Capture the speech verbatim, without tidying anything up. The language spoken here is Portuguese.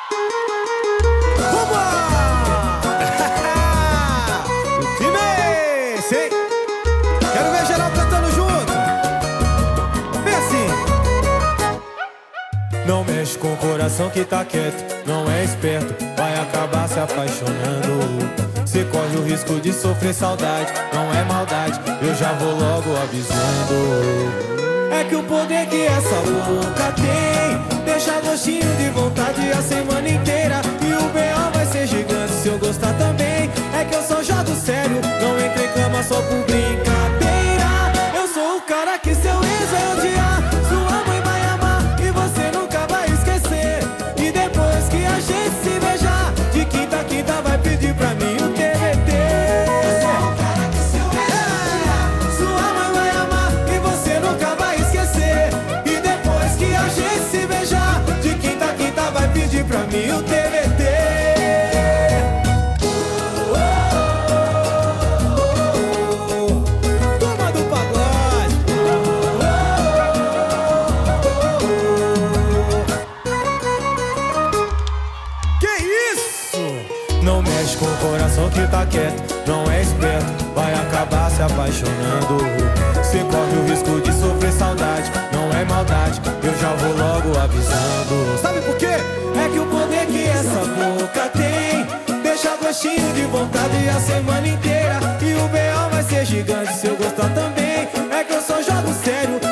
Quero ver geral cantando junto. Vem assim. Não mexe com o coração que tá quieto, não é esperto, vai acabar se apaixonando. Cê corre o risco de sofrer saudade, não é maldade, eu já vou logo avisando. É que o poder que essa boca tem deixa gostinho de vontade a semana inteira. E o B O vai ser gigante se eu gostar também. É que eu só jogo sério, não entro em cama só por brincadeira. Eu sou o cara que seu ex vai odiar, sua mãe vai amar e você nunca vai esquecer. E depois que a gente se beijar, de quinta a quinta vai pedir pra mim o T V T. Eu sou o cara que seu ex vai odiar, sua mãe vai amar e você nunca vai esquecer. E depois que a gente se beijar, de quinta a quinta vai pedir pra mim o T V T. Não mexe com o coração que tá quieto, não é esperto, vai acabar se apaixonando. Cê corre o risco de sofrer saudade, não é maldade, eu já vou logo avisando. Sabe por quê? É que o poder que essa boca tem deixa gostinho de vontade a semana inteira. E o B O vai ser gigante se eu gostar também. É que eu só jogo sério,